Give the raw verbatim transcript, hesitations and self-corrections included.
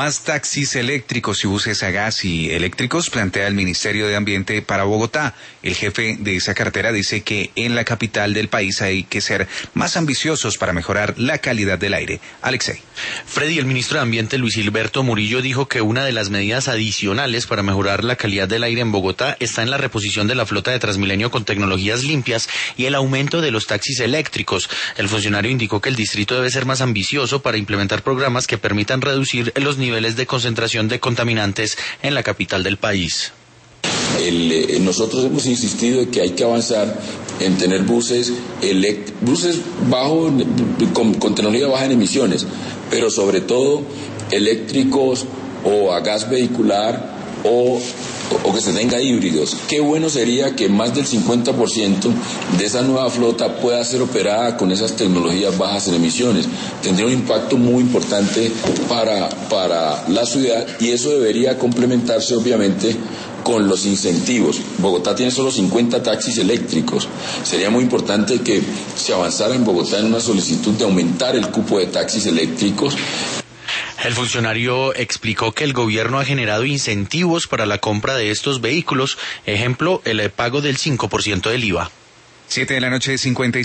Más taxis eléctricos y buses a gas y eléctricos plantea el Ministerio de Ambiente para Bogotá. El jefe de esa cartera dice que en la capital del país hay que ser más ambiciosos para mejorar la calidad del aire. Alexei. Freddy, el ministro de Ambiente, Luis Gilberto Murillo, dijo que una de las medidas adicionales para mejorar la calidad del aire en Bogotá está en la reposición de la flota de Transmilenio con tecnologías limpias y el aumento de los taxis eléctricos. El funcionario indicó que el distrito debe ser más ambicioso para implementar programas que permitan reducir los niveles de concentración de contaminantes en la capital del país. El, eh, nosotros hemos insistido en que hay que avanzar en tener buses elect- buses bajo, con, con tecnología baja en emisiones, pero sobre todo eléctricos o a gas vehicular o, o que se tenga híbridos. Qué bueno sería que más del cincuenta por ciento de esa nueva flota pueda ser operada con esas tecnologías bajas en emisiones. Tendría un impacto muy importante para, para la ciudad y eso debería complementarse obviamente con los incentivos. Bogotá tiene solo cincuenta taxis eléctricos. Sería muy importante que se avanzara en Bogotá en una solicitud de aumentar el cupo de taxis eléctricos. El funcionario explicó que el gobierno ha generado incentivos para la compra de estos vehículos, ejemplo, el pago del cinco por ciento del I V A. Siete de la noche, cincuenta y